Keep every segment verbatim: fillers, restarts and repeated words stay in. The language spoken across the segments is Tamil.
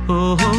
ஓஹோ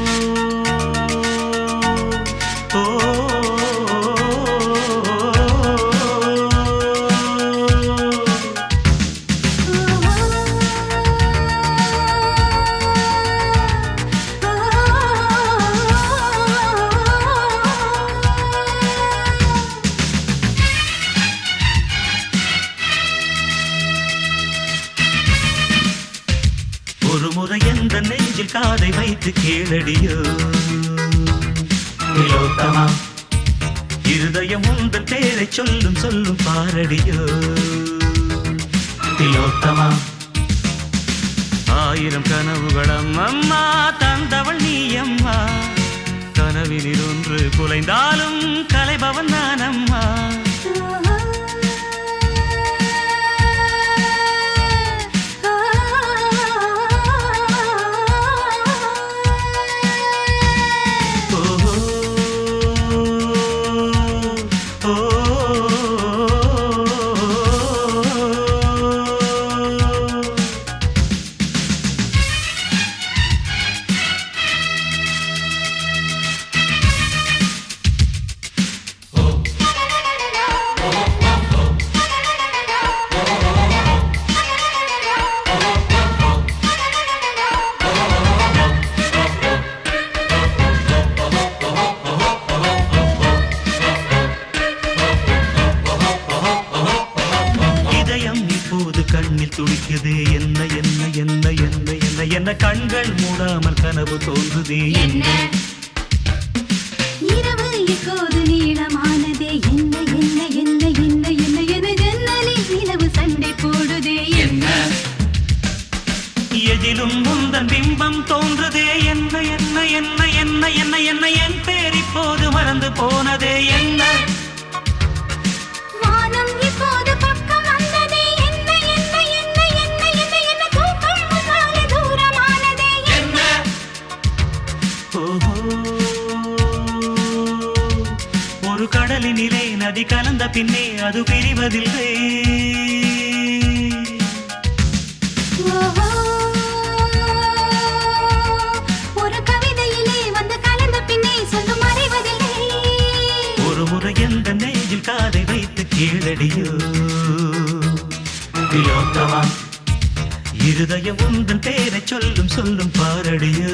ஒரு முறை எந்த நெஞ்சில் காதை வைத்து கேளடியோ திலோத்தமா, இருதயம் உந்தன் பேரை சொல்லும் சொல்லும் பாரடியோ திலோத்தமா. ஆயிரம் கனவுகளம் அம்மா தந்தவள் நீ அம்மா, கனவினில் ஒன்று குலைந்தாலும் கலைபவன் நான் அம்மா. கண்ணில் துடிக்குதே என்ன என்ன என்ன என்ன என்ன என்ன, கண்கள் மூடாமல் கனவு தோன்றுதே என்ன, இரவு இப்போது நீளமானதே என்ன என்ன என்ன என்ன என்ன என்ன, ஜன்னலில் நிலவு சண்டை போடுதே என்ன, எதிலும் முந்தன் பிம்பம் தோன்றுதே என்ன என்ன என்ன என்ன என்ன என்ன, என் பேர் இப்போது மறந்து போனதே என்ன, வானம் இப்போது பக்கம் வந்ததே என்ன என்ன என்ன என்ன என்ன என்ன, தூக்கம் முன்னாலே தூரமானதே என்ன. ஓஹோ, ஒரு கடலினிலே நதி கலந்த பின்னே அது பிரிவதில்லை. ஓஹோ, ஒரு கவிதையிலே வந்து கலந்த பின்னே சொல்லும் மறைவதில்லை. ஒரு முறை எந்த நெஞ்சில் காதை வைத்து கேளடியோ திலோத்தமா, இருதயம் உந்தன் பேரை சொல்லும் சொல்லும் பாரடியோ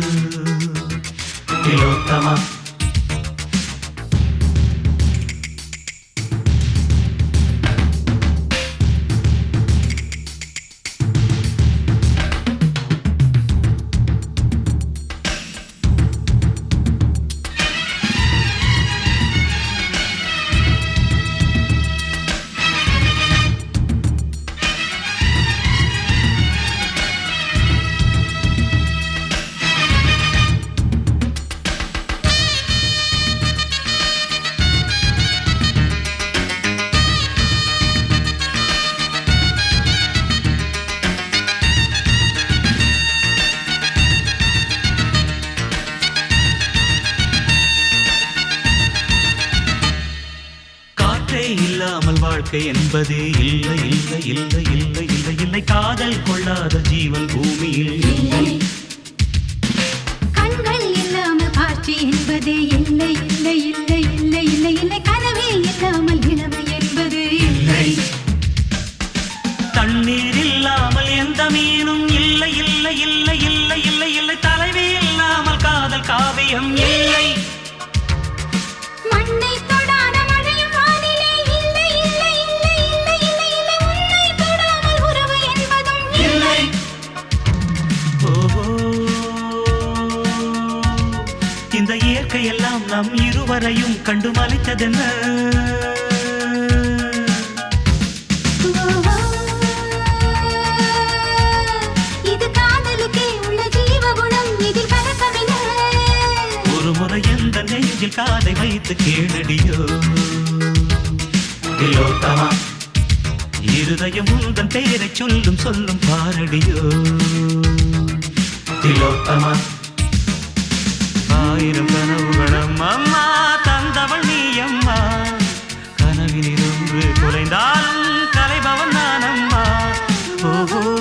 திலோத்தமா. இல்லாமல் வாழ்க்கை என்பதே இல்லை இல்லை இல்லை இல்லை இல்லை இல்லை, காதல் கொள்ளாத ஜீவன் பூமியில் இல்லை, கண்கள் இல்லாமல் காட்சி என்பதே இல்லை இல்லை இல்லை இல்லை இல்லை இல்லை, கனவே இல்லாமல் இளமை என்பது இல்லை, தண்ணீர் இல்லாமல் எந்த மீனும் இல்லை இல்லை இல்லை இல்லை இல்லை இல்லை, தலைவி இல்லாமல் காதல் காவியம் இல்லை, மண்ணை தொடாத மழையும் வானிலே இல்லை இல்லை இல்லை இல்லை இல்லை இல்லை, உன்னை தொடாமல் உறவு என்பதும் இல்லை. ஓஹோ, இந்த இயற்கை எல்லாம் நம் இருவரையும் கண்டு மலைத்ததென்ன, இது காதலுக்கே உள்ள ஜீவகுணம், இதில் கலக்கமில்லை. ஒரு முறை எந்த நெஞ்சில் காதை வைத்து கேளடியோ திலோத்தமா, இருதயம் உந்தன் பேரை சொல்லும் சொல்லும் பாரடியோ திலோத்தமா. ஆயிரம் கனவுகளம் அம்மா தந்தவள் நீ அம்மா, கனவினில் ஒன்று குலைந்தாலும் கலைபவன் நான் அம்மா. ஓஹோ.